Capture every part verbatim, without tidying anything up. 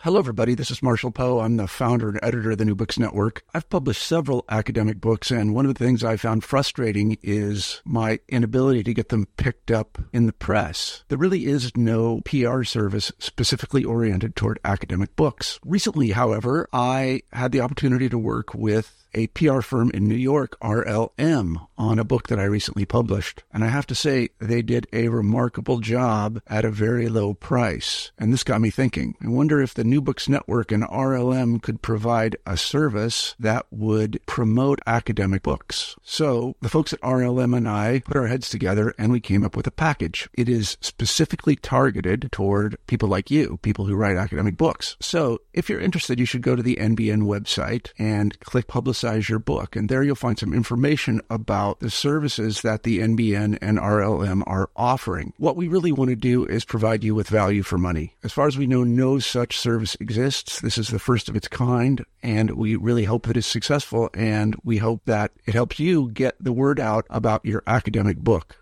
Hello, everybody. This is Marshall Poe. I'm the founder and editor of the New Books Network. I've published several academic books, and one of the things I found frustrating is my inability to get them picked up in the press. There really is no P R service specifically oriented toward academic books. Recently, however, I had the opportunity to work with a P R firm in New York, R L M, on a book that I recently published. And I have to say, they did a remarkable job at a very low price. And this got me thinking. I wonder if the New Books Network and R L M could provide a service that would promote academic books. So the folks at R L M and I put our heads together and we came up with a package. It is specifically targeted toward people like you, people who write academic books. So if you're interested, you should go to the N B N website and click Publicize your book, and there you'll find some information about the services that the N B N and R L M are offering. What we really want to do is provide you with value for money. As far as we know, no such service exists. This is the first of its kind, and we really hope that it's successful, and we hope that it helps you get the word out about your academic book.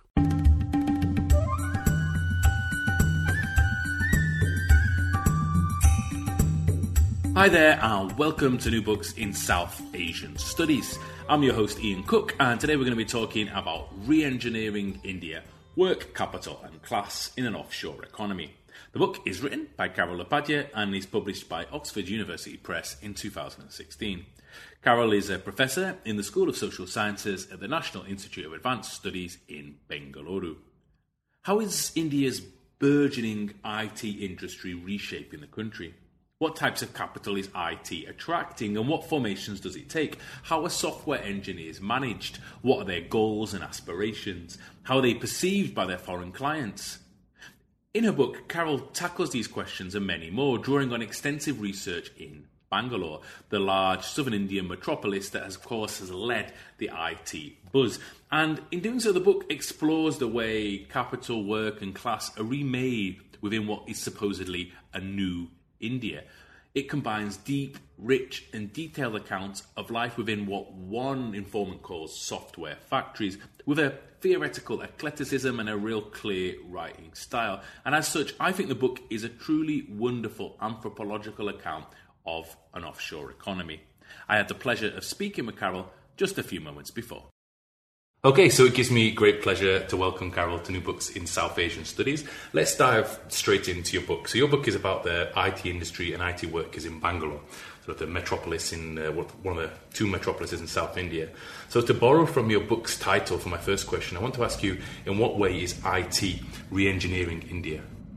Hi there and welcome to New Books in South Asian Studies. I'm your host Ian Cook, and today we're going to be talking about re-engineering India, work, capital and class in an offshore economy. The book is written by Carol Upadhyay and is published by Oxford University Press in two thousand sixteen. Carol is a professor in the School of Social Sciences at the National Institute of Advanced Studies in Bengaluru. How is India's burgeoning I T industry reshaping the country? What types of capital is I T attracting, and what formations does it take? How are software engineers managed? What are their goals and aspirations? How are they perceived by their foreign clients? In her book, Carol tackles these questions and many more, drawing on extensive research in Bangalore, the large southern Indian metropolis that, has, of course, has led the I T buzz. And in doing so, the book explores the way capital, work and class are remade within what is supposedly a new India. It combines deep, rich and detailed accounts of life within what one informant calls software factories, with a theoretical eclecticism and a real clear writing style. And as such, I think the book is a truly wonderful anthropological account of an offshore economy. I had the pleasure of speaking with Carol just a few moments before. Okay, so it gives me great pleasure to welcome Carol to New Books in South Asian Studies. Let's dive straight into your book. So your book is about the I T industry and I T workers in Bangalore, sort of the metropolis in uh, one of the two metropolises in South India. So to borrow from your book's title for my first question, I want to ask you, in what way is I T re-engineering India?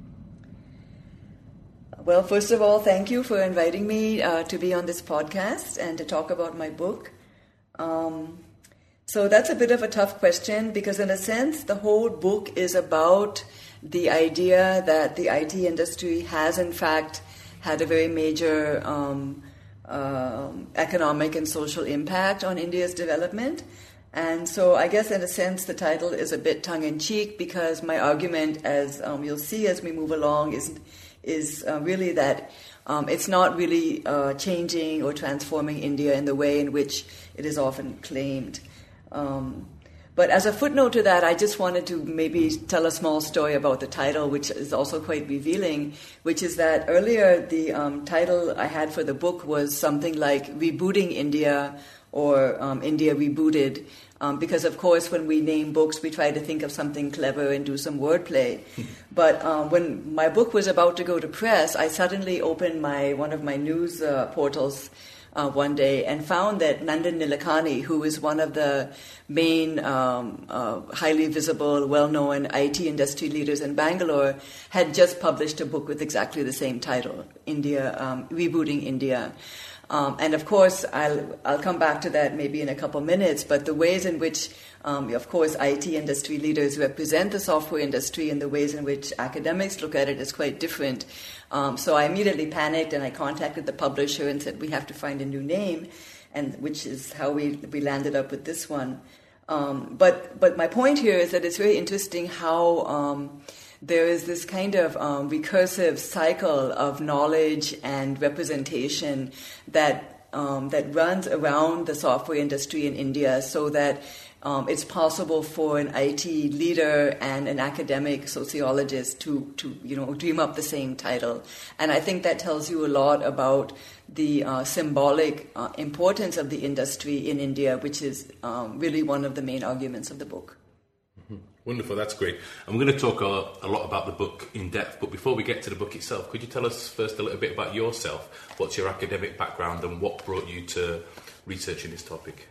Well, first of all, thank you for inviting me uh, to be on this podcast and to talk about my book. Um, So that's a bit of a tough question because, in a sense, the whole book is about the idea that the I T industry has, in fact, had a very major um, uh, economic and social impact on India's development. And so I guess, in a sense, the title is a bit tongue-in-cheek because my argument, as um, you'll see as we move along, is, is uh, really that um, it's not really uh, changing or transforming India in the way in which it is often claimed. Um, but as a footnote to that, I just wanted to maybe tell a small story about the title, which is also quite revealing, which is that earlier the um, title I had for the book was something like Rebooting India or um, India Rebooted, um, because, of course, when we name books, we try to think of something clever and do some wordplay. But um, when my book was about to go to press, I suddenly opened my one of my news uh, portals Uh, one day and found that Nandan Nilekani, who is one of the main um, uh, highly visible, well-known I T industry leaders in Bangalore, had just published a book with exactly the same title, India, um, Rebooting India. Um, and of course, I'll I'll come back to that maybe in a couple minutes, but the ways in which, um, of course, I T industry leaders represent the software industry and the ways in which academics look at it is quite different. Um, so I immediately panicked and I contacted the publisher and said, we have to find a new name, and which is how we, we landed up with this one. Um, but but my point here is that it's very interesting how um, there is this kind of um, recursive cycle of knowledge and representation that um, that runs around the software industry in India, so that um, it's possible for an I T leader and an academic sociologist to, to, you know, dream up the same title. And I think that tells you a lot about the uh, symbolic uh, importance of the industry in India, which is um, really one of the main arguments of the book. Mm-hmm. Wonderful, that's great. And we're going to talk a, a lot about the book in depth, but before we get to the book itself, could you tell us first a little bit about yourself? What's your academic background and what brought you to researching this topic?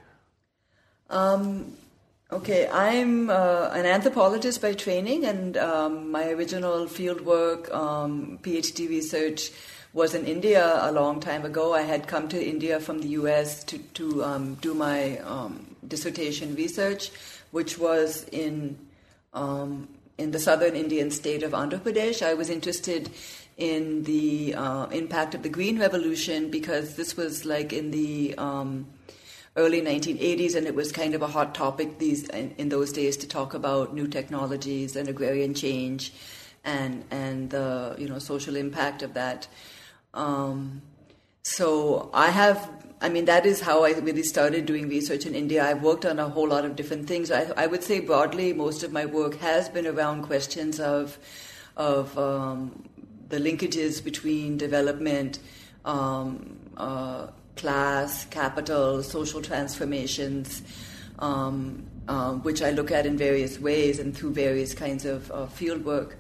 Um, okay, I'm uh, an anthropologist by training, and um, my original fieldwork, um, PhD research, was in India a long time ago. I had come to India from the U S to, to um, do my um, dissertation research, which was in um, in the southern Indian state of Andhra Pradesh. I was interested in the uh, impact of the Green Revolution because this was like in the um, early nineteen eighties, and it was kind of a hot topic these in, in those days to talk about new technologies and agrarian change and and the you know social impact of that. Um, so I have, I mean, that is how I really started doing research in India. I've worked on a whole lot of different things. I, I would say broadly, most of my work has been around questions of of um, the linkages between development, um, uh, class, capital, social transformations, um, uh, which I look at in various ways and through various kinds of uh, field work.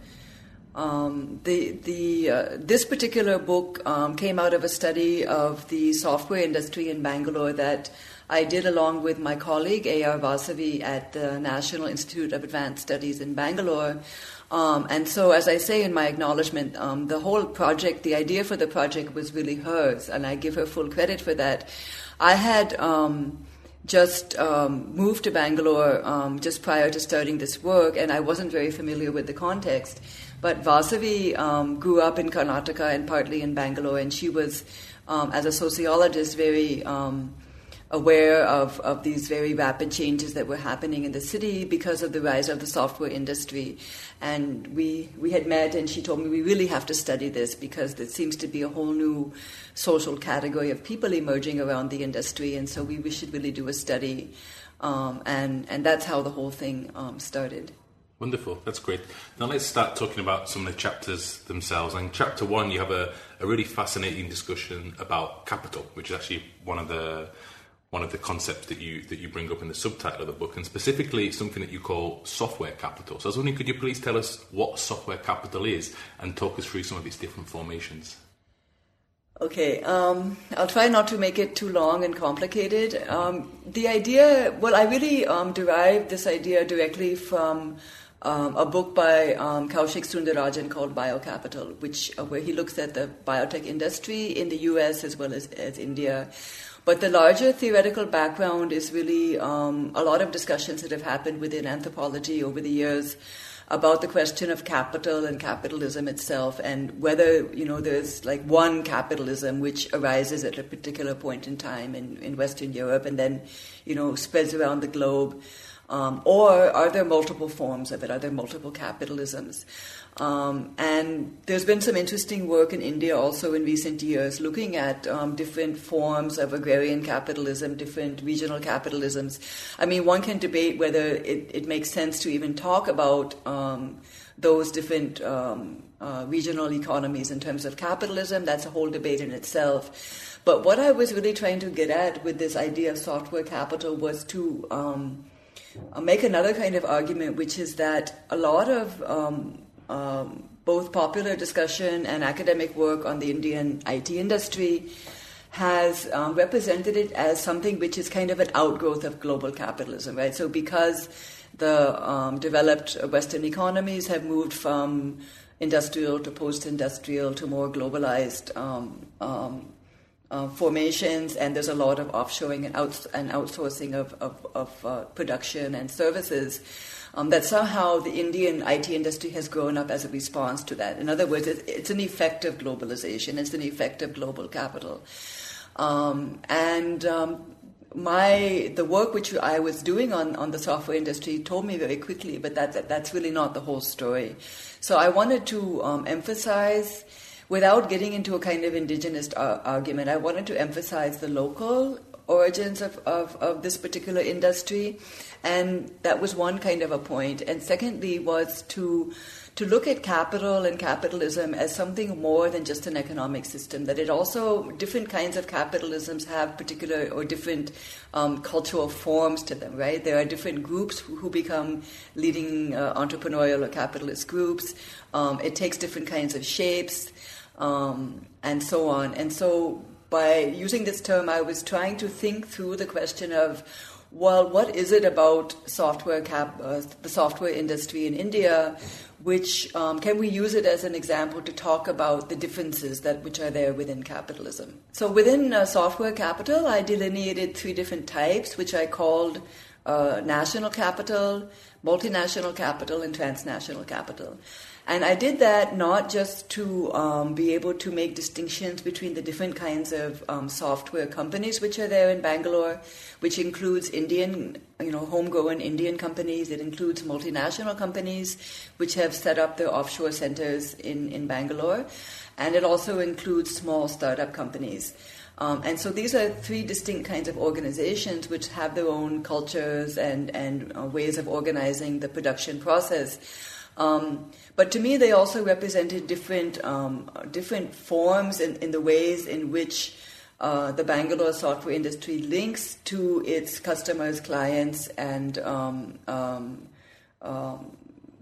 Um, the the uh, this particular book um, came out of a study of the software industry in Bangalore that I did along with my colleague A R Vasavi at the National Institute of Advanced Studies in Bangalore. Um, and so, as I say in my acknowledgement, um, the whole project, the idea for the project was really hers, and I give her full credit for that. I had um, just um, moved to Bangalore um, just prior to starting this work, and I wasn't very familiar with the context. But Vasavi um, grew up in Karnataka and partly in Bangalore, and she was, um, as a sociologist, very um, aware of, of these very rapid changes that were happening in the city because of the rise of the software industry. And we we had met, and she told me we really have to study this because there seems to be a whole new social category of people emerging around the industry, and so we, we should really do a study. Um, and, and that's how the whole thing um, started. Wonderful, that's great. Now let's start talking about some of the chapters themselves. In chapter one, you have a, a really fascinating discussion about capital, which is actually one of the one of the concepts that you that you bring up in the subtitle of the book, and specifically something that you call software capital. So I was wondering, could you please tell us what software capital is and talk us through some of its different formations? Okay, um, I'll try not to make it too long and complicated. Um, the idea, well, I really um, derived this idea directly from um, a book by um, Kaushik Sundararajan called Biocapital, which uh, where he looks at the biotech industry in the U S as well as, as India. But the larger theoretical background is really um, a lot of discussions that have happened within anthropology over the years about the question of capital and capitalism itself, and whether, you know, there's like one capitalism which arises at a particular point in time in, in Western Europe and then, you know, spreads around the globe. Um, or are there multiple forms of it? Are there multiple capitalisms? Um, and there's been some interesting work in India also in recent years looking at um, different forms of agrarian capitalism, different regional capitalisms. I mean, one can debate whether it, it makes sense to even talk about um, those different um, uh, regional economies in terms of capitalism. That's a whole debate in itself. But what I was really trying to get at with this idea of software capital was to um, make another kind of argument, which is that a lot of um, um, both popular discussion and academic work on the Indian I T industry has um, represented it as something which is kind of an outgrowth of global capitalism, right? So because the um, developed Western economies have moved from industrial to post-industrial to more globalized um, um, uh, formations, and there's a lot of offshoring and, outs- and outsourcing of, of, of uh, production and services, um, that somehow the Indian I T industry has grown up as a response to that. In other words, it's, it's an effect of globalization. It's an effect of global capital. Um, and um, my the work which I was doing on, on the software industry told me very quickly, but that, that that's really not the whole story. So I wanted to um, emphasize, without getting into a kind of indigenous ar- argument, I wanted to emphasize the local origins of, of, of this particular industry. And that was one kind of a point. And secondly was to to look at capital and capitalism as something more than just an economic system, that it also, different kinds of capitalisms have particular or different um, cultural forms to them, right? There are different groups who, who become leading uh, entrepreneurial or capitalist groups. Um, it takes different kinds of shapes, um, and so on. And so by using this term, I was trying to think through the question of, well, what is it about software cap, uh, the software industry in India, which um, can we use it as an example to talk about the differences that which are there within capitalism? So within uh, software capital, I delineated three different types, which I called uh, national capital, multinational capital, and transnational capital. And I did that not just to um, be able to make distinctions between the different kinds of um, software companies which are there in Bangalore, which includes Indian, you know, homegrown Indian companies. It includes multinational companies which have set up their offshore centers in, in Bangalore. And it also includes small startup companies. Um, and so these are three distinct kinds of organizations which have their own cultures and, and uh, ways of organizing the production process. Um, but to me, they also represented different um, different forms in, in the ways in which uh, the Bangalore software industry links to its customers, clients, and um, um, um,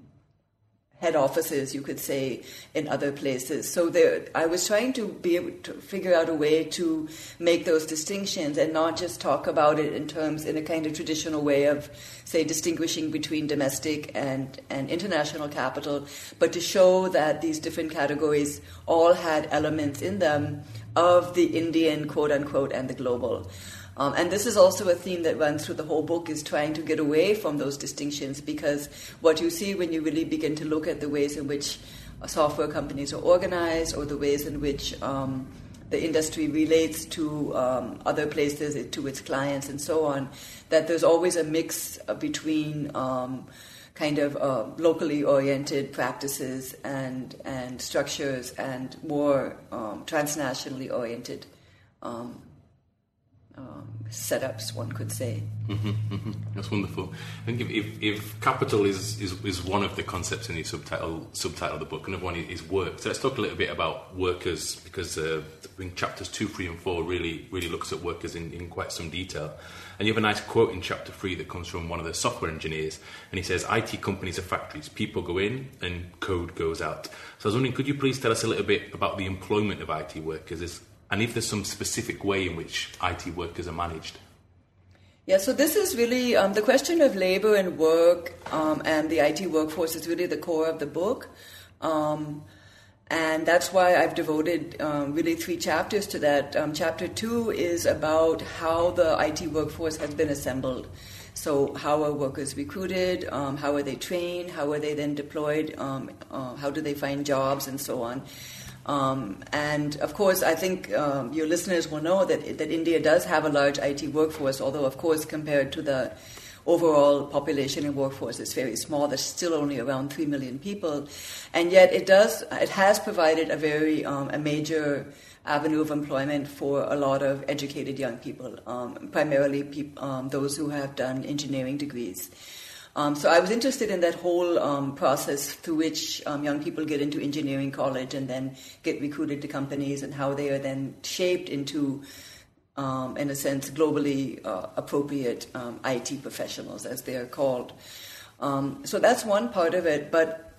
head offices, you could say, in other places. So there, I was trying to be able to figure out a way to make those distinctions and not just talk about it in terms, in a kind of traditional way of, say, distinguishing between domestic and, and international capital, but to show that these different categories all had elements in them of the Indian, quote-unquote, and the global. Um, and this is also a theme that runs through the whole book, is trying to get away from those distinctions, because what you see when you really begin to look at the ways in which software companies are organized, or the ways in which um, the industry relates to um, other places, to its clients and so on, that there's always a mix between um, kind of uh, locally oriented practices and, and structures and more um, transnationally oriented um Um, setups, one could say. Mm-hmm, mm-hmm. That's wonderful. I think if, if, if capital is, is, is one of the concepts in the subtitle subtitle of the book, another one is work. So let's talk a little bit about workers, because uh, in chapters two, three, and four really really looks at workers in, in quite some detail. And you have a nice quote in chapter three that comes from one of the software engineers, and he says, "I T companies are factories. People go in and code goes out." So I was wondering, could you please tell us a little bit about the employment of I T workers? Is, And if there's some specific way in which I T workers are managed? Yeah, so this is really, um, the question of labor and work um, and the I T workforce is really the core of the book. Um, and that's why I've devoted um, really three chapters to that. Um, chapter two is about how the I T workforce has been assembled. So how are workers recruited? Um, how are they trained? How are they then deployed? Um, uh, how do they find jobs and so on? Um, and of course, I think um, your listeners will know that that India does have a large I T workforce, although of course compared to the overall population and workforce, it's very small. There's still only around three million people, and yet it does it has provided a very um, a major avenue of employment for a lot of educated young people, um, primarily peop- um, those who have done engineering degrees. Um, so I was interested in that whole um, process through which um, young people get into engineering college and then get recruited to companies, and how they are then shaped into, um, in a sense, globally uh, appropriate um, I T professionals, as they are called. Um, so that's one part of it. But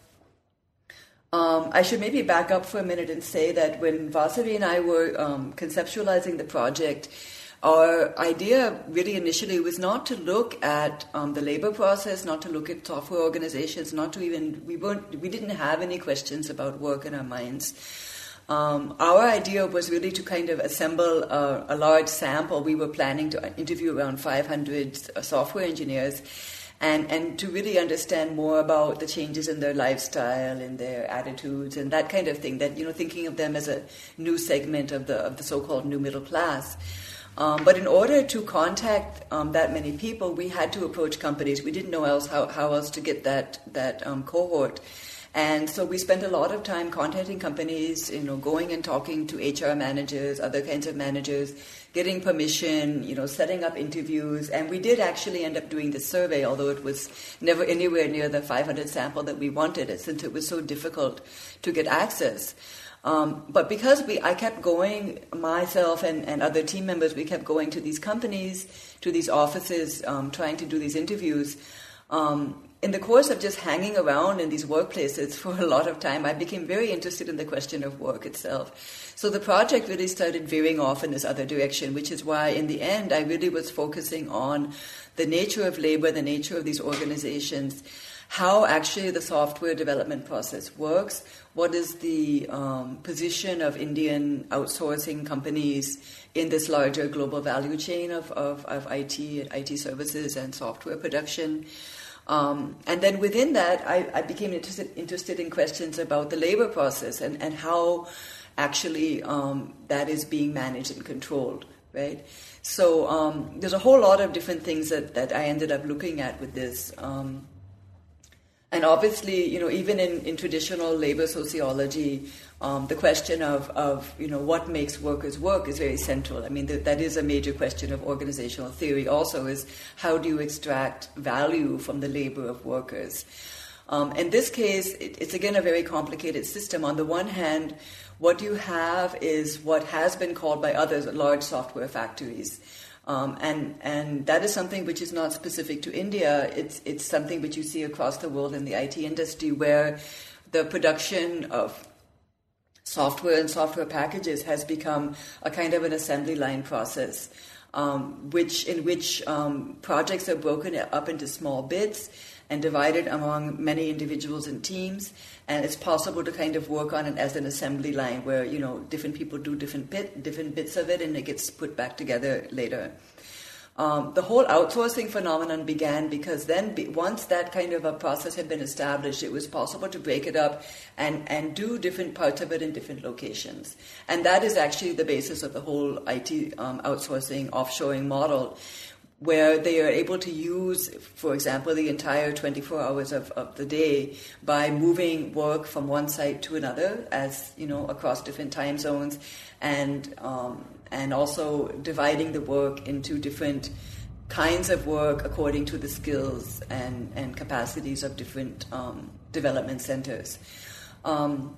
um, I should maybe back up for a minute and say that when Vasavi and I were um, conceptualizing the project, our idea really initially was not to look at um, the labor process, not to look at software organizations, not to even, we weren't, we didn't have any questions about work in our minds. Um, our idea was really to kind of assemble a, a large sample. We were planning to interview around five hundred software engineers, and, and to really understand more about the changes in their lifestyle and their attitudes and that kind of thing, that, you know, thinking of them as a new segment of the of the so-called new middle class. Um, but in order to contact um, that many people, we had to approach companies. We didn't know else how, how else to get that that um, cohort. And so we spent a lot of time contacting companies, you know, going and talking to H R managers, other kinds of managers, getting permission, you know, setting up interviews. And we did actually end up doing this survey, although it was never anywhere near the five hundred sample that we wanted, since it was so difficult to get access. Um, but because we, I kept going, myself and, and other team members, we kept going to these companies, to these offices, um, trying to do these interviews. Um, in the course of just hanging around in these workplaces for a lot of time, I became very interested in the question of work itself. So the project really started veering off in this other direction, which is why in the end I really was focusing on the nature of labor, the nature of these organizations, how actually the software development process works, what is the um, position of Indian outsourcing companies in this larger global value chain of, of, of I T, I T services and software production. Um, and then within that, I, I became interested, interested in questions about the labor process and, and how actually um, that is being managed and controlled, right? So um, there's a whole lot of different things that, that I ended up looking at with this. Um, And obviously, you know, even in, in traditional labor sociology, um, the question of, of, you know, what makes workers work is very central. I mean, th- that is a major question of organizational theory also, is how do you extract value from the labor of workers? Um, in this case, it, it's again a very complicated system. On the one hand, what you have is what has been called by others large software factories. Um, and and that is something which is not specific to India. It's it's something which you see across the world in the I T industry, where the production of software and software packages has become a kind of an assembly line process, um, which in which um, projects are broken up into small bits and divided among many individuals and teams, and it's possible to kind of work on it as an assembly line where, you know, different people do different bit, different bits of it, and it gets put back together later. Um, the whole outsourcing phenomenon began because then, be, once that kind of a process had been established, it was possible to break it up and, and do different parts of it in different locations. And that is actually the basis of the whole I T um, outsourcing, offshoring model, where they are able to use, for example, the entire twenty-four hours of, of the day by moving work from one site to another, as you know, across different time zones, and um, and also dividing the work into different kinds of work according to the skills and, and capacities of different um, development centers. Um,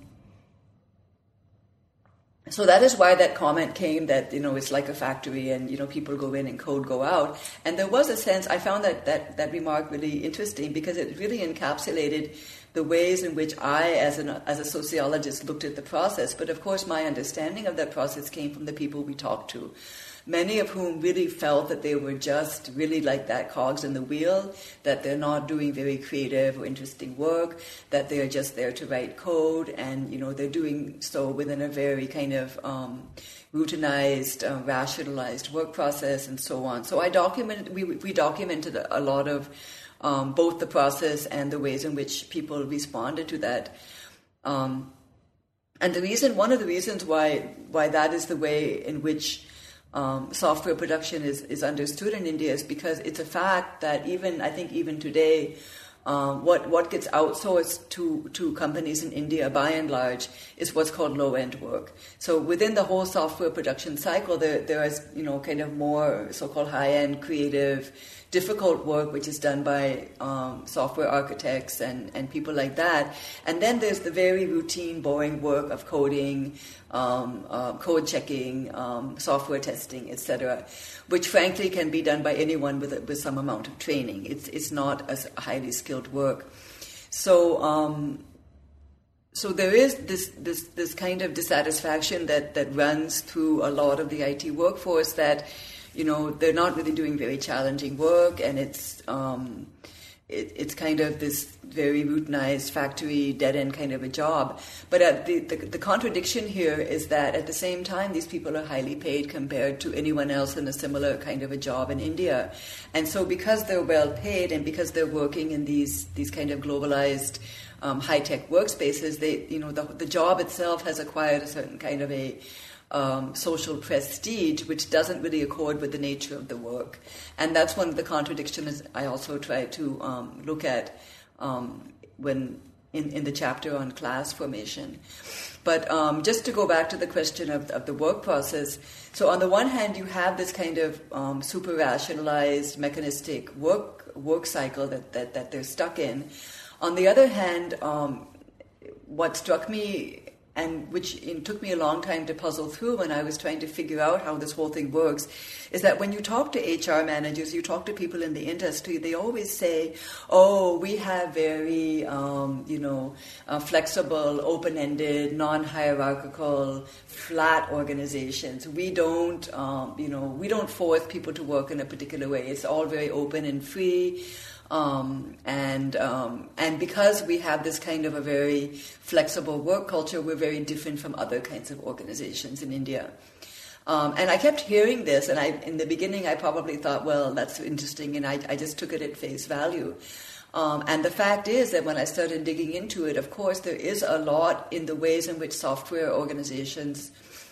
So that is why that comment came that, you know, it's like a factory and, you know, people go in and code go out. And there was a sense, I found that, that, that remark really interesting because it really encapsulated the ways in which I, as an as a sociologist, looked at the process. But of course, my understanding of that process came from the people we talked to, many of whom really felt that they were just really like that cogs in the wheel, that they're not doing very creative or interesting work, that they're just there to write code, and, you know, they're doing so within a very kind of um, routinized, uh, rationalized work process and so on. So I documented, we, we documented a lot of um, both the process and the ways in which people responded to that. Um, and the reason, one of the reasons why why that is the way in which Um, software production is, is understood in India is because it's a fact that even, I think even today, um, what what gets outsourced to, to companies in India by and large is what's called low-end work. So within the whole software production cycle, there there is, you know, kind of more so-called high-end, creative, difficult work which is done by um, software architects and, and people like that. And then there's the very routine, boring work of coding, um, uh, code checking, um, software testing, et cetera, which frankly can be done by anyone with a, with some amount of training. It's it's not as highly skilled work. So um, so there is this this this kind of dissatisfaction that that runs through a lot of the I T workforce that, you know, they're not really doing very challenging work, and it's um, it, it's kind of this very routinized factory dead-end kind of a job. But uh, the, the the contradiction here is that at the same time, these people are highly paid compared to anyone else in a similar kind of a job in India. And so because they're well paid and because they're working in these these kind of globalized um, high-tech workspaces, they, you know, the the job itself has acquired a certain kind of a Um, social prestige, which doesn't really accord with the nature of the work. And that's one of the contradictions I also try to um, look at um, when in, in the chapter on class formation. But um, just to go back to the question of, of the work process, so on the one hand, you have this kind of um, super rationalized, mechanistic work work cycle that, that, that they're stuck in. On the other hand, um, what struck me, and which it took me a long time to puzzle through when I was trying to figure out how this whole thing works, is that when you talk to H R managers, you talk to people in the industry, they always say, oh, we have very, um, you know, uh, flexible, open-ended, non-hierarchical, flat organizations. We don't, um, you know, we don't force people to work in a particular way. It's all very open and free. Um, and um, and because we have this kind of a very flexible work culture, we're very different from other kinds of organizations in India. Um, and I kept hearing this, and I, in the beginning I probably thought, well, that's interesting, and I, I just took it at face value. Um, and the fact is that when I started digging into it, of course, there is a lot in the ways in which software organizations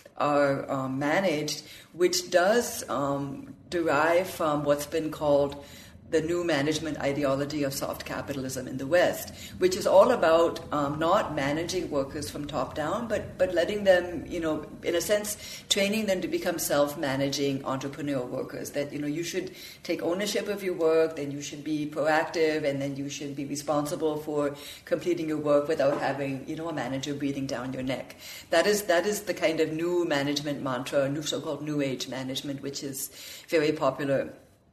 are um, managed, which does um, derive from what's been called the new management ideology of soft capitalism in the West, which is all about um, not managing workers from top down, but but letting them, you know, in a sense, training them to become self-managing entrepreneurial workers. That, you know, you should take ownership of your work, then you should be proactive, and then you should be responsible for completing your work without having, you know, a manager breathing down your neck. That is that is the kind of new management mantra, new so-called new age management, which is very popular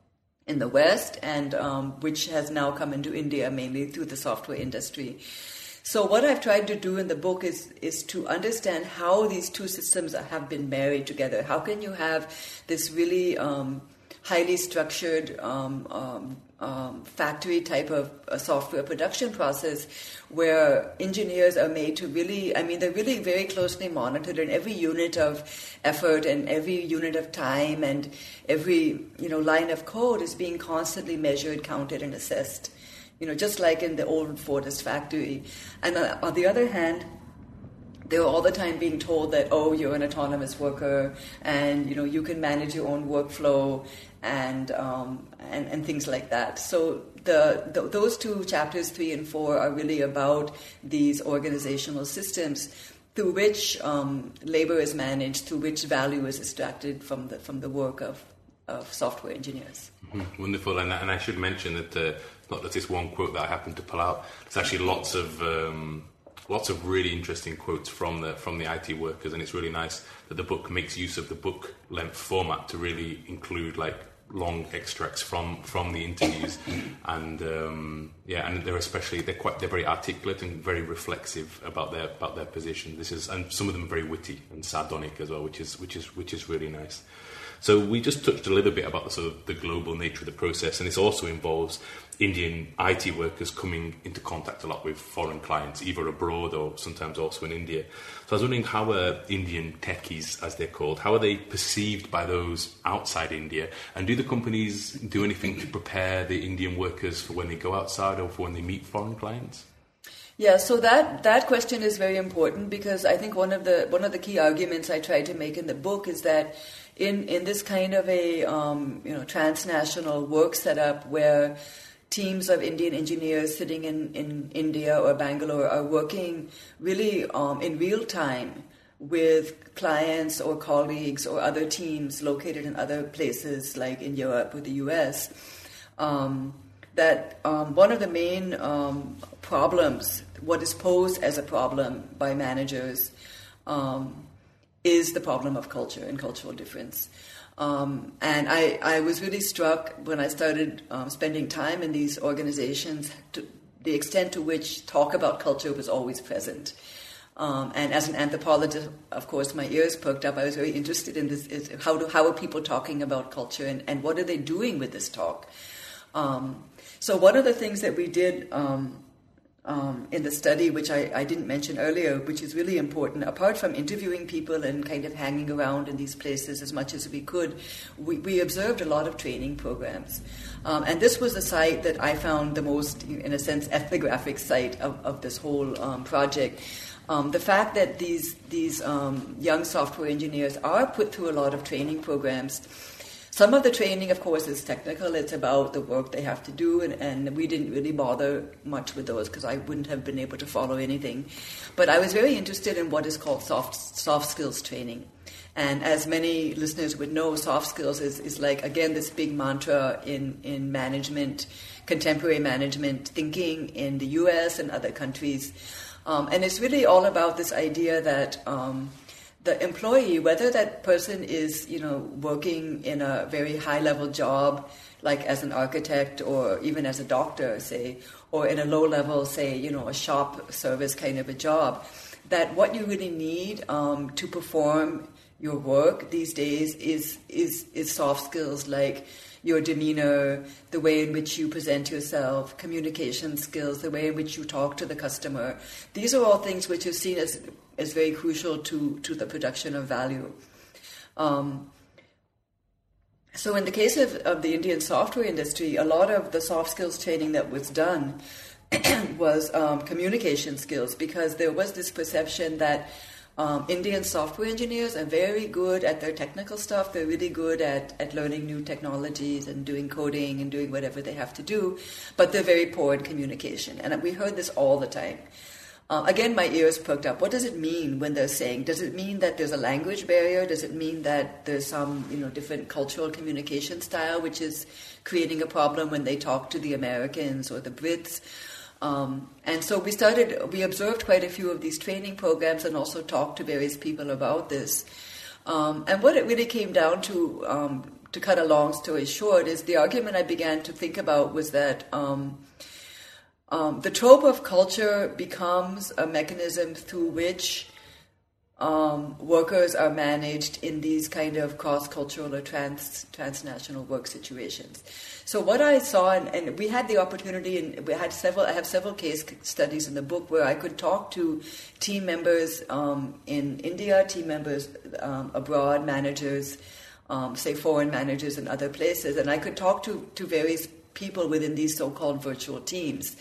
in the West, and um, which has now come into India mainly through the software industry. So what I've tried to do in the book is is to understand how these two systems have been married together. How can you have this really um, highly structured um, um, um, factory type of uh, software production process where engineers are made to really, I mean, they're really very closely monitored, and every unit of effort and every unit of time and every, you know, line of code is being constantly measured, counted, and assessed, you know, just like in the old Fordist factory. And uh, on the other hand, they're all the time being told that, oh, you're an autonomous worker, and, you know, you can manage your own workflow, and um, and, and things like that. So the, the those two chapters, three and four, are really about these organizational systems through which um, labor is managed, through which value is extracted from the from the work of, of software engineers. Mm-hmm. Wonderful, and and I should mention that uh, not just this one quote that I happened to pull out. There's actually lots of um, lots of really interesting quotes from the from the I T workers, and it's really nice that the book makes use of the book length format to really include like long extracts from from the interviews. And um, yeah, and they're especially they're quite they're very articulate and very reflexive about their about their position. This is, and some of them are very witty and sardonic as well, which is which is which is really nice. So we just touched a little bit about the sort of the global nature of the process, and this also involves Indian I T workers coming into contact a lot with foreign clients, either abroad or sometimes also in India. So I was wondering, how are Indian techies, as they're called, how are they perceived by those outside India? And do the companies do anything to prepare the Indian workers for when they go outside or for when they meet foreign clients? Yeah, so that, that question is very important, because I think one of the one of the key arguments I try to make in the book is that in, in this kind of a um, you know transnational work setup where teams of Indian engineers sitting in, in India or Bangalore are working really um, in real time with clients or colleagues or other teams located in other places like in Europe or the U S, um, that um, one of the main um, problems, what is posed as a problem by managers, um, is the problem of culture and cultural difference. Um, and I, I was really struck when I started um, spending time in these organizations to the extent to which talk about culture was always present. Um, and as an anthropologist, of course, my ears perked up. I was very interested in this. Is how do how are people talking about culture, and, and what are they doing with this talk? Um, so one of the things that we did um, um, in the study, which I, I didn't mention earlier, which is really important, apart from interviewing people and kind of hanging around in these places as much as we could, we, we observed a lot of training programs. Um, and this was the site that I found the most, in a sense, ethnographic site of, of this whole um, project. Um, the fact that these, these um, young software engineers are put through a lot of training programs Some of the training, of course, is technical. It's about the work they have to do, and, and we didn't really bother much with those because I wouldn't have been able to follow anything. But I was very interested in what is called soft soft skills training. And as many listeners would know, soft skills is, is like, again, this big mantra in, in management, contemporary management thinking in the U S and other countries. Um, and it's really all about this idea that um, the employee, whether that person is, you know, working in a very high-level job, like as an architect or even as a doctor, say, or in a low-level, say, you know, a shop service kind of a job, that what you really need um, to perform your work these days is is is soft skills like your demeanor, the way in which you present yourself, communication skills, the way in which you talk to the customer. These are all things which are seen as as very crucial to, to the production of value. Um, so in the case of, of the Indian software industry, a lot of the soft skills training that was done was um, communication skills, because there was this perception that Um, Indian software engineers are very good at their technical stuff. They're really good at, at learning new technologies and doing coding and doing whatever they have to do, but they're very poor in communication. And we heard this all the time. Uh, again, my ears perked up. What does it mean when they're saying? Does it mean that there's a language barrier? Does it mean that there's some, you know, different cultural communication style which is creating a problem when they talk to the Americans or the Brits? Um, and so we started, we observed quite a few of these training programs and also talked to various people about this. Um, and what it really came down to, um, to cut a long story short, is the argument I began to think about was that um, um, the trope of culture becomes a mechanism through which um, workers are managed in these kind of cross-cultural or trans transnational work situations. So what I saw, and, and we had the opportunity, and we had several. I have several case studies in the book where I could talk to team members um, in India, team members um, abroad, managers, um, say foreign managers in other places, and I could talk to to various people within these so-called virtual teams.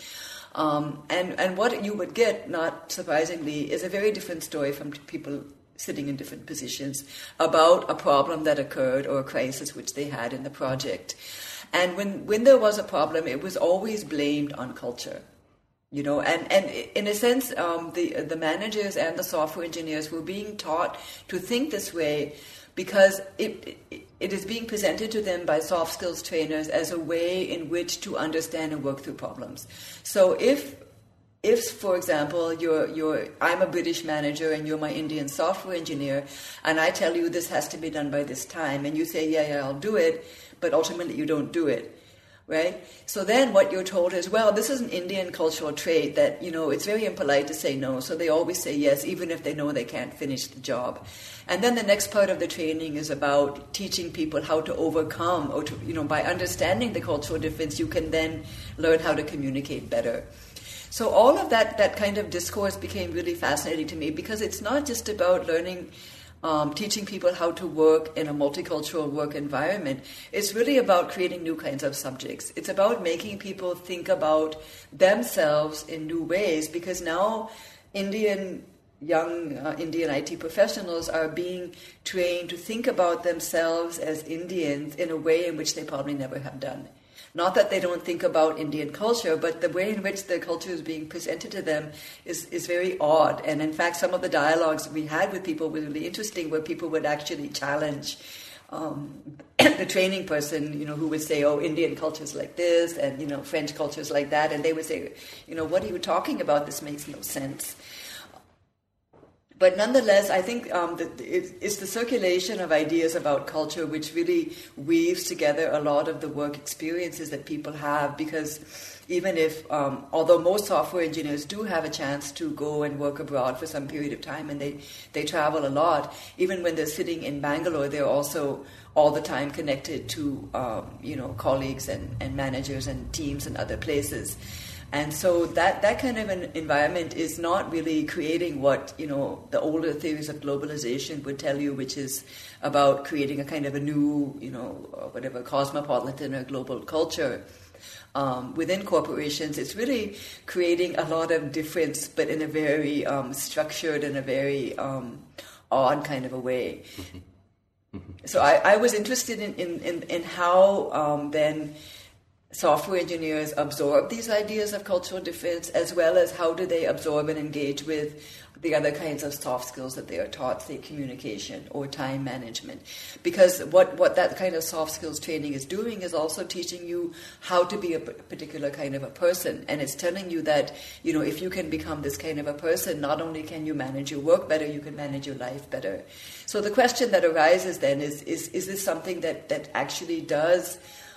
Um, and and what you would get, not surprisingly, is a very different story from people sitting in different positions about a problem that occurred or a crisis which they had in the project. And when, when there was a problem, it was always blamed on culture, you know. And, and in a sense, um, the the managers and the software engineers were being taught to think this way because it, it it is being presented to them by soft skills trainers as a way in which to understand and work through problems. So if If, for example, you're, you're, I'm a British manager and you're my Indian software engineer, and I tell you this has to be done by this time, and you say, yeah, yeah, I'll do it, but ultimately you don't do it, right? So then what you're told is, well, this is an Indian cultural trait that, you know, it's very impolite to say no, so they always say yes, even if they know they can't finish the job. And then the next part of the training is about teaching people how to overcome, or to, you know, by understanding the cultural difference, you can then learn how to communicate better. So all of that, that kind of discourse became really fascinating to me, because it's not just about learning, um, teaching people how to work in a multicultural work environment. It's really about creating new kinds of subjects. It's about making people think about themselves in new ways, because now Indian young uh, Indian I T professionals are being trained to think about themselves as Indians in a way in which they probably never have done. Not that they don't think about Indian culture, but the way in which the culture is being presented to them is, is very odd. And in fact, some of the dialogues we had with people were really interesting, where people would actually challenge um, the training person, you know, who would say, oh, Indian culture is like this, and, you know, French culture is like that. And they would say, you know, what are you talking about? This makes no sense. But nonetheless, I think um, that it's the circulation of ideas about culture which really weaves together a lot of the work experiences that people have, because even if, um, although most software engineers do have a chance to go and work abroad for some period of time, and they, they travel a lot, even when they're sitting in Bangalore, they're also all the time connected to, um, you know, colleagues and, and managers and teams and other places. And so that, that kind of an environment is not really creating what, you know, the older theories of globalization would tell you, which is about creating a kind of a new, you know, whatever, cosmopolitan or global culture um, within corporations. It's really creating a lot of difference, but in a very um, structured and a very um, odd kind of a way. Mm-hmm. Mm-hmm. so I, I was interested in, in, in, in how um, then software engineers absorb these ideas of cultural difference, as well as how do they absorb and engage with the other kinds of soft skills that they are taught, say communication or time management. Because what, what that kind of soft skills training is doing is also teaching you how to be a particular kind of a person. And it's telling you that, you know, if you can become this kind of a person, not only can you manage your work better, you can manage your life better. So the question that arises then is, is, is this something that, that actually does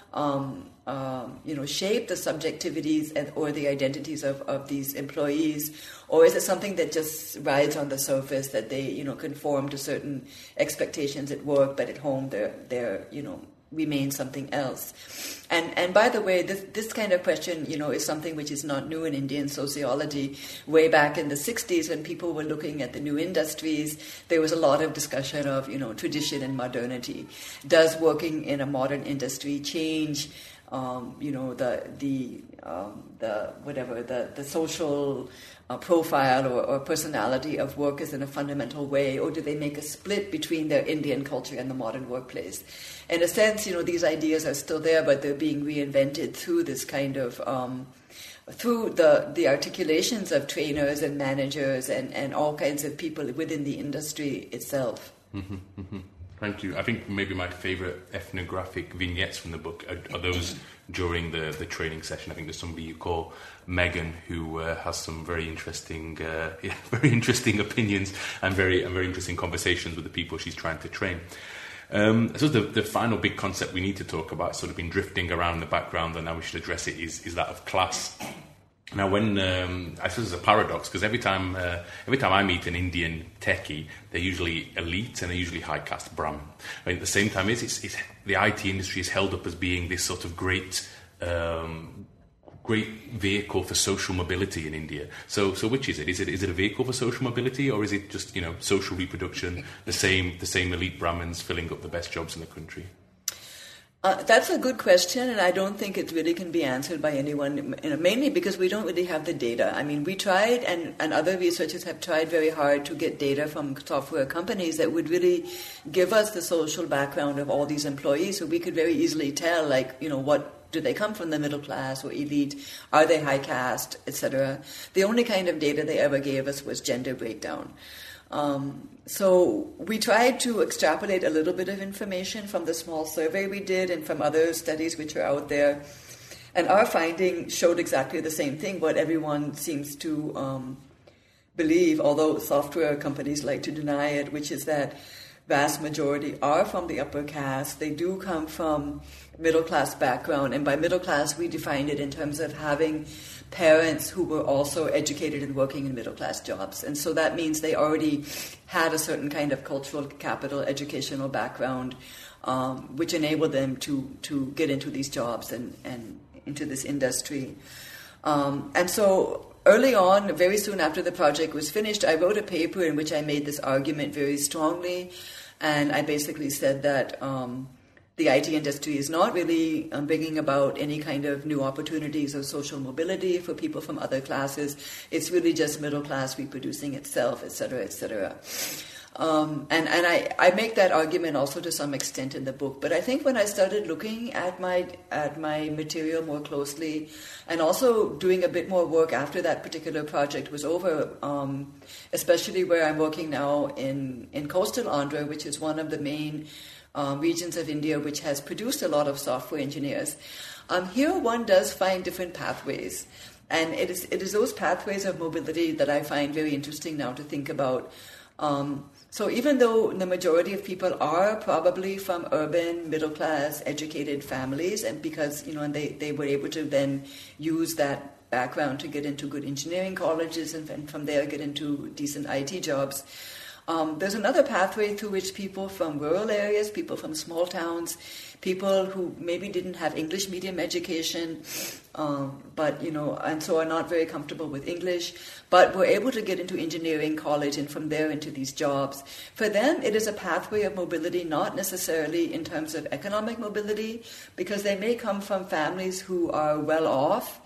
Um, um, you know, shape the subjectivities and, or the identities of, of these employees, or is it something that just rides on the surface, that they, you know, conform to certain expectations at work, but at home they're, they're you know, remain something else? And and by the way, this this kind of question, you know, is something which is not new in Indian sociology. Way back in the sixties, when people were looking at the new industries, there was a lot of discussion of, you know, tradition and modernity. Does working in a modern industry change, um, you know, the the um, the whatever the the social uh, profile or, or personality of workers in a fundamental way, or do they make a split between their Indian culture and the modern workplace? In a sense, you know, these ideas are still there, but they're being reinvented through this kind of, um, through the, the articulations of trainers and managers and, and all kinds of people within the industry itself. Mm-hmm, mm-hmm. Thank you. I think maybe my favourite ethnographic vignettes from the book are, are those during the, the training session. I think there's somebody you call Megan who uh, has some very interesting, uh, yeah, very interesting opinions and very and very interesting conversations with the people she's trying to train. Um, so the, the final big concept we need to talk about, sort of been drifting around in the background, and now we should address it, is, is that of class. Now, when um, I suppose it's a paradox, because every time uh, every time I meet an Indian techie, they're usually elite and they're usually high caste Brahmin. But at the same time, is it's, it's the I T industry is held up as being this sort of great. Um, great vehicle for social mobility in India. So, so which is it? Is it is it a vehicle for social mobility, or is it just, you know, social reproduction? The same the same elite Brahmins filling up the best jobs in the country. Uh, that's a good question, and I don't think it really can be answered by anyone, you know, mainly because we don't really have the data. I mean, we tried, and, and other researchers have tried very hard to get data from software companies that would really give us the social background of all these employees, so we could very easily tell, like, you know, what do they come from the middle class or elite? Are they high caste, et cetera? The only kind of data they ever gave us was gender breakdown. Um, so we tried to extrapolate a little bit of information from the small survey we did and from other studies which are out there. And our finding showed exactly the same thing, what everyone seems to um, believe, although software companies like to deny it, which is that vast majority are from the upper caste. They do come from middle-class background, and by middle class we defined it in terms of having parents who were also educated and working in middle-class jobs. And so that means they already had a certain kind of cultural capital, educational background, um, which enabled them to, to get into these jobs and, and into this industry. Um, and so early on, very soon after the project was finished, I wrote a paper in which I made this argument very strongly, and I basically said that um, the I T industry is not really um, bringing about any kind of new opportunities or social mobility for people from other classes. It's really just middle class reproducing itself, et cetera, et cetera. Um, and and I, I make that argument also to some extent in the book. But I think when I started looking at my at my material more closely, and also doing a bit more work after that particular project was over, um, especially where I'm working now in, in coastal Andhra, which is one of the main Um, regions of India which has produced a lot of software engineers. Um, here one does find different pathways, and it is it is those pathways of mobility that I find very interesting now to think about. Um, so even though the majority of people are probably from urban, middle-class, educated families, and because, you know, and they, they were able to then use that background to get into good engineering colleges and, and from there get into decent I T jobs, Um, there's another pathway through which people from rural areas, people from small towns, people who maybe didn't have English medium education, um, but, you know, and so are not very comfortable with English, but were able to get into engineering college and from there into these jobs. For them, it is a pathway of mobility, not necessarily in terms of economic mobility, because they may come from families who are well off,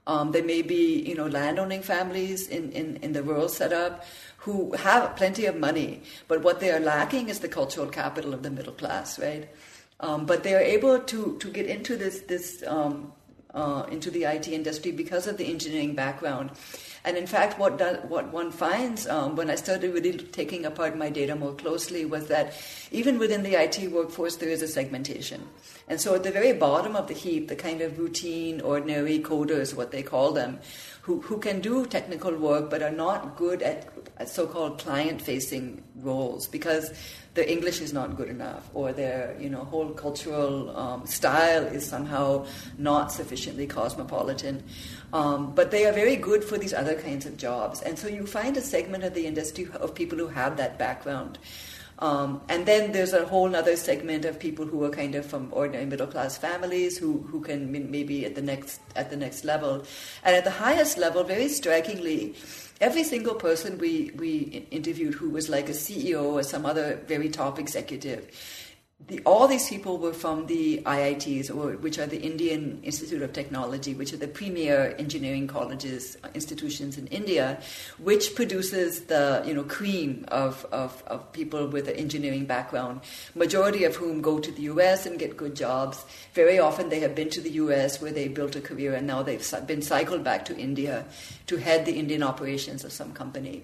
Um, there may be, you know, landowning families in, in, in the rural setup who have plenty of money, but what they are lacking is the cultural capital of the middle class, right? Um, but they are able to, to get into this this um, uh, into the I T industry because of the engineering background. And in fact, what do, what one finds um, when I started really taking apart my data more closely was that even within the I T workforce, there is a segmentation. And so at the very bottom of the heap, the kind of routine, ordinary coders, what they call them, who, who can do technical work but are not good at, at so-called client-facing roles because their English is not good enough, or their, you know, whole cultural um, style is somehow not sufficiently cosmopolitan. Um, but they are very good for these other kinds of jobs. And so you find a segment of the industry of people who have that background. Um, and then there's a whole other segment of people who are kind of from ordinary middle-class families who, who can maybe at the next at the next level. And at the highest level, very strikingly, every single person we, we interviewed who was like a C E O or some other very top executive, the, all these people were from the I I Ts, or which are the Indian Institute of Technology, which are the premier engineering colleges, institutions in India, which produces the, you know, cream of, of, of people with an engineering background, majority of whom go to the U S and get good jobs. Very often they have been to the U S where they built a career, and now they've been cycled back to India to head the Indian operations of some company.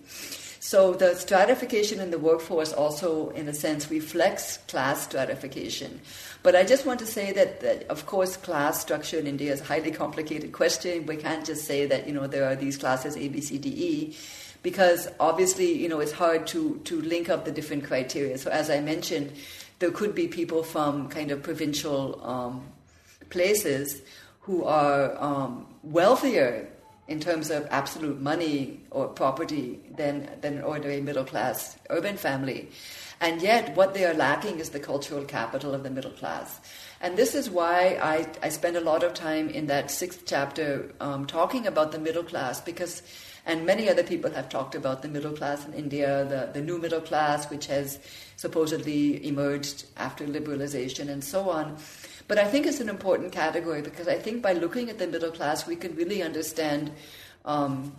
So the stratification in the workforce also, in a sense, reflects class stratification. But I just want to say that, that, of course, class structure in India is a highly complicated question. We can't just say that, you know, there are these classes A, B, C, D, E, because obviously, you know, it's hard to, to link up the different criteria. So as I mentioned, there could be people from kind of provincial um, places who are um, wealthier in terms of absolute money or property than, than an ordinary middle-class urban family. And yet what they are lacking is the cultural capital of the middle class. And this is why I, I spend a lot of time in that sixth chapter um, talking about the middle class, because, and many other people have talked about the middle class in India, the, the new middle class, which has supposedly emerged after liberalization and so on. But I think it's an important category because I think by looking at the middle class, we can really understand um,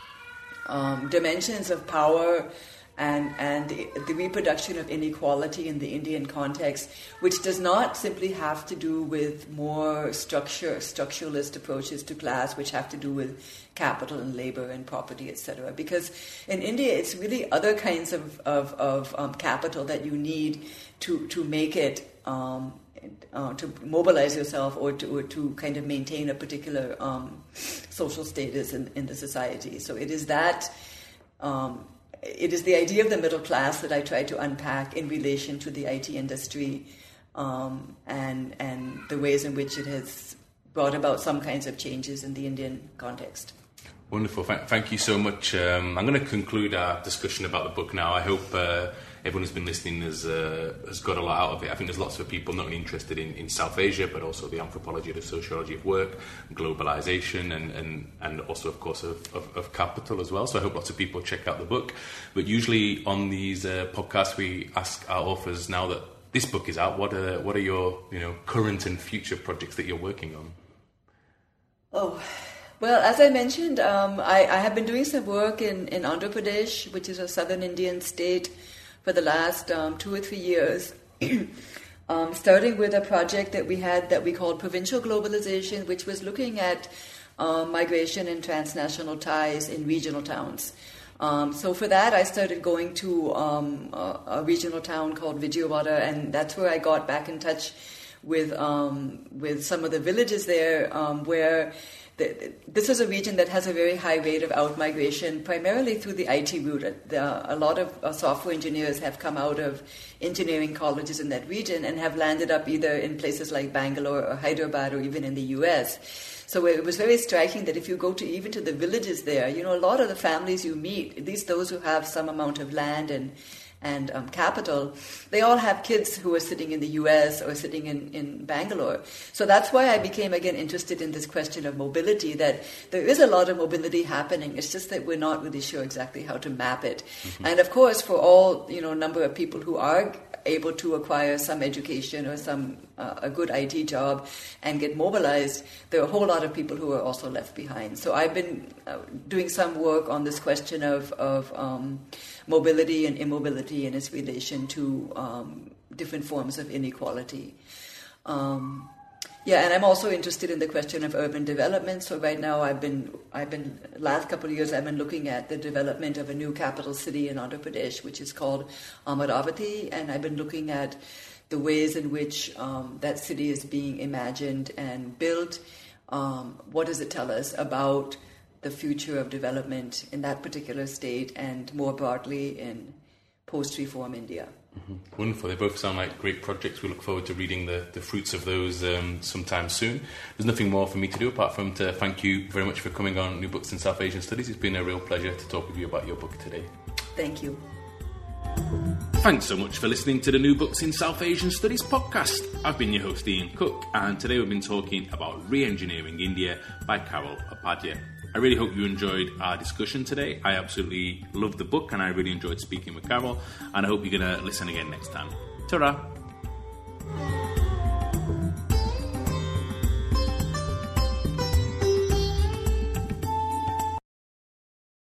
um, dimensions of power and, and the, the reproduction of inequality in the Indian context, which does not simply have to do with more structure, structuralist approaches to class, which have to do with capital and labor and property, et cetera. Because in India, it's really other kinds of, of, of um, capital that you need to, to make it um, Uh, to mobilize yourself or to, or to kind of maintain a particular um, social status in, in the society. So it is that, um, it is the idea of the middle class that I try to unpack in relation to the I T industry um, and, and the ways in which it has brought about some kinds of changes in the Indian context. Wonderful. Thank you so much. Um, I'm going to conclude our discussion about the book now. I hope uh, everyone who's been listening has uh, has got a lot out of it. I think there's lots of people not only interested in, in South Asia, but also the anthropology, the sociology of work, globalization, and, and, and also, of course, of, of, of capital as well. So I hope lots of people check out the book. But usually on these uh, podcasts, we ask our authors, now that this book is out, what are, what are your, you know, current and future projects that you're working on? Oh, well, as I mentioned, um, I, I have been doing some work in, in Andhra Pradesh, which is a southern Indian state, for the last um, two or three years, um, starting with a project that we had that we called Provincial Globalization, which was looking at um, migration and transnational ties in regional towns. Um, so for that, I started going to um, a, a regional town called Vijayawada, and that's where I got back in touch with um, with some of the villages there, um, where the, this is a region that has a very high rate of out-migration, primarily through the I T route. The, a lot of uh, software engineers have come out of engineering colleges in that region and have landed up either in places like Bangalore or Hyderabad or even in the U S. So it was very striking that if you go to even to the villages there, you know, a lot of the families you meet, at least those who have some amount of land and and um, capital, they all have kids who are sitting in the U S or sitting in, in Bangalore. So that's why I became, again, interested in this question of mobility, that there is a lot of mobility happening. It's just that we're not really sure exactly how to map it. Mm-hmm. And of course, for all, you know, number of people who are able to acquire some education or some uh, a good I T job and get mobilized, there are a whole lot of people who are also left behind. So I've been uh, doing some work on this question of, of um, mobility and immobility and its relation to um, different forms of inequality. Um, yeah, and I'm also interested in the question of urban development. So right now I've been, I've been, last couple of years I've been looking at the development of a new capital city in Andhra Pradesh, which is called Amaravati, and I've been looking at the ways in which um, that city is being imagined and built. Um, what does it tell us about the future of development in that particular state and more broadly in post-reform India? Mm-hmm. Wonderful. They both sound like great projects. We look forward to reading the, the fruits of those um, sometime soon. There's nothing more for me to do apart from to thank you very much for coming on New Books in South Asian Studies. It's been a real pleasure to talk with you about your book today. Thank you. Thanks so much for listening to the New Books in South Asian Studies podcast. I've been your host Ian Cook, and today we've been talking about Re-Engineering India by Carol Upadhyay. I really hope you enjoyed our discussion today. I absolutely loved the book and I really enjoyed speaking with Carol, and I hope you're going to listen again next time. Ta-ra!